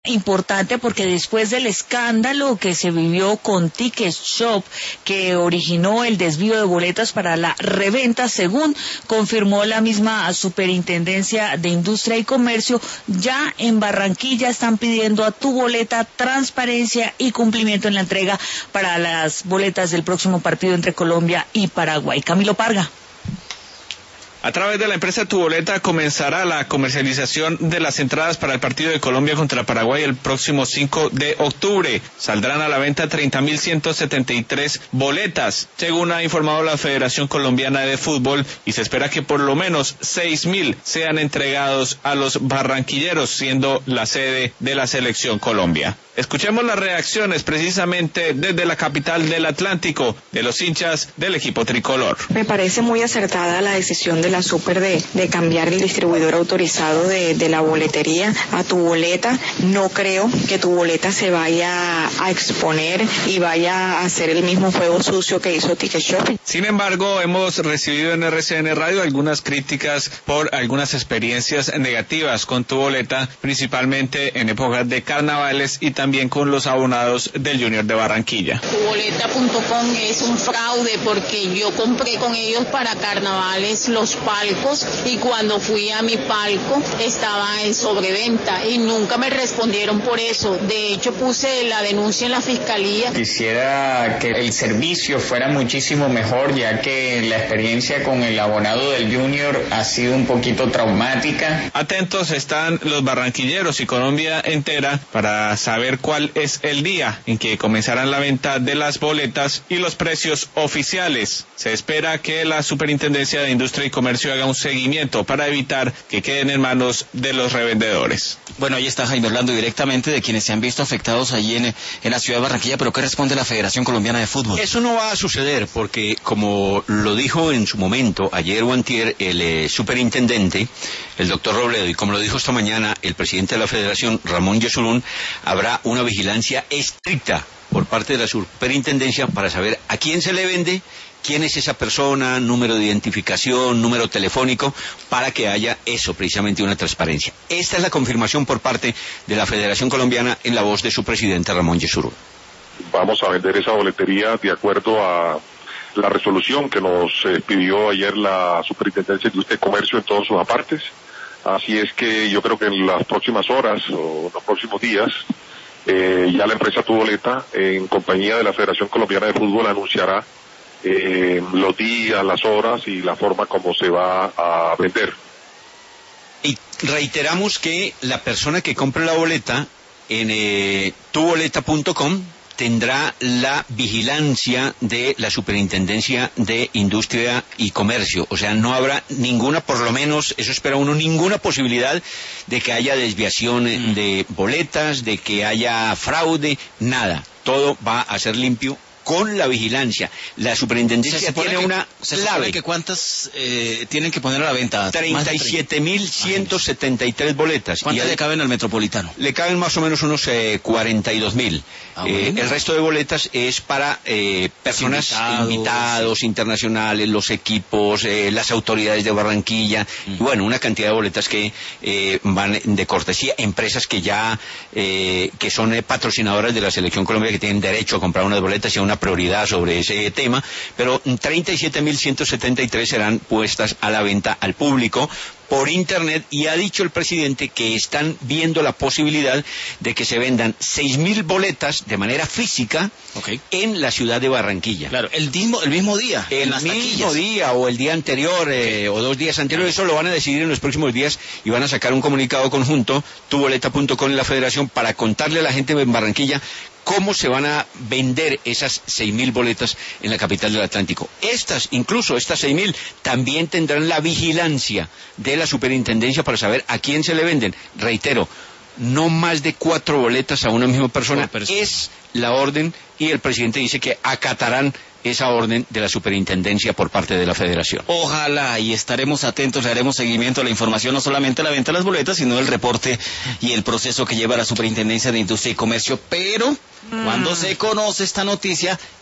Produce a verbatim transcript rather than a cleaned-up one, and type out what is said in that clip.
Importante porque después del escándalo que se vivió con Ticket Shop, que originó el desvío de boletas para la reventa, según confirmó la misma Superintendencia de Industria y Comercio, ya en Barranquilla están pidiendo a Tu Boleta transparencia y cumplimiento en la entrega para las boletas del próximo partido entre Colombia y Paraguay. Camilo Parga. A través de la empresa Tu Boleta comenzará la comercialización de las entradas para el partido de Colombia contra Paraguay el próximo cinco de octubre. Saldrán a la venta treinta mil ciento setenta y tres boletas, según ha informado la Federación Colombiana de Fútbol, y se espera que por lo menos seis mil sean entregados a los barranquilleros, siendo la sede de la Selección Colombia. Escuchemos las reacciones precisamente desde la capital del Atlántico de los hinchas del equipo tricolor. Me parece muy acertada la decisión de la Super de, de cambiar el distribuidor autorizado de, de la boletería a Tu Boleta. No creo que Tu Boleta se vaya a exponer y vaya a hacer el mismo juego sucio que hizo Ticket Shop. Sin embargo, hemos recibido en R C N Radio algunas críticas por algunas experiencias negativas con Tu Boleta, principalmente en épocas de carnavales y también con los abonados del Junior de Barranquilla. Tu boleta punto com es un fraude porque yo compré con ellos para carnavales los palcos y cuando fui a mi palco estaba en sobreventa y nunca me respondieron por eso. De hecho puse la denuncia en la fiscalía. Quisiera que el servicio fuera muchísimo mejor, ya que la experiencia con el abonado del Junior ha sido un poquito traumática. Atentos están los barranquilleros y Colombia entera para saber cuál es el día en que comenzarán la venta de las boletas y los precios oficiales. Se espera que la Superintendencia de Industria y Comercio haga un seguimiento para evitar que queden en manos de los revendedores. Bueno, ahí está Jaime hablando directamente de quienes se han visto afectados allí en, en la ciudad de Barranquilla, pero ¿qué responde la Federación Colombiana de Fútbol? Eso no va a suceder porque, como lo dijo en su momento, ayer o antier, el eh, superintendente, el doctor Robledo, y como lo dijo esta mañana el presidente de la Federación, Ramón Yesurún, habrá una vigilancia estricta por parte de la superintendencia para saber a quién se le vende, quién es esa persona, número de identificación, número telefónico, para que haya eso, precisamente una transparencia. Esta es la confirmación por parte de la Federación Colombiana en la voz de su presidente Ramón Yesurún. Vamos a vender esa boletería de acuerdo a la resolución que nos eh, pidió ayer la Superintendencia de Industria y Comercio en todos sus apartes. Así es que yo creo que en las próximas horas o en los próximos días eh, ya la empresa Tu Boleta, en compañía de la Federación Colombiana de Fútbol, anunciará eh, los días, las horas y la forma como se va a vender. Y reiteramos que la persona que compre la boleta en eh, tu boleta punto com tendrá la vigilancia de la Superintendencia de Industria y Comercio. O sea, no habrá ninguna, por lo menos, eso espera uno, ninguna posibilidad de que haya desviación mm. de boletas, de que haya fraude, nada. Todo va a ser limpio con la vigilancia. La superintendencia tiene que, una se clave. Que ¿Cuántas eh, tienen que poner a la venta? treinta y siete mil ciento setenta y tres boletas. ¿Cuántas le caben al Metropolitano? Le caben más o menos unos eh, cuarenta y dos mil. Ah, eh, bueno. El resto de boletas es para eh, personas, invitados, invitados sí. internacionales, los equipos, eh, las autoridades de Barranquilla, mm. y bueno, una cantidad de boletas que eh, van de cortesía, empresas que ya, eh, que son eh, patrocinadoras de la Selección Colombia, que tienen derecho a comprar unas boletas y a una prioridad sobre ese tema, pero treinta y siete mil ciento setenta y tres serán puestas a la venta al público por internet, y ha dicho el presidente que están viendo la posibilidad de que se vendan seis mil boletas de manera física okay. en la ciudad de Barranquilla. Claro, el mismo, el mismo día. El mismo taquillas. día o el día anterior eh, okay. o dos días anteriores, eso lo van a decidir en los próximos días y van a sacar un comunicado conjunto, tu boleta punto com y la Federación, para contarle a la gente en Barranquilla cómo se van a vender esas seis mil boletas en la capital del Atlántico. Estas, incluso estas seis mil, también tendrán la vigilancia de la superintendencia para saber a quién se le venden. Reitero, no más de cuatro boletas a una misma persona, persona. Es la orden, y el presidente dice que acatarán esa orden de la superintendencia por parte de la Federación. Ojalá, y estaremos atentos, le haremos seguimiento a la información, no solamente a la venta de las boletas, sino el reporte y el proceso que lleva la Superintendencia de Industria y Comercio. Pero, mm. cuando se conoce esta noticia,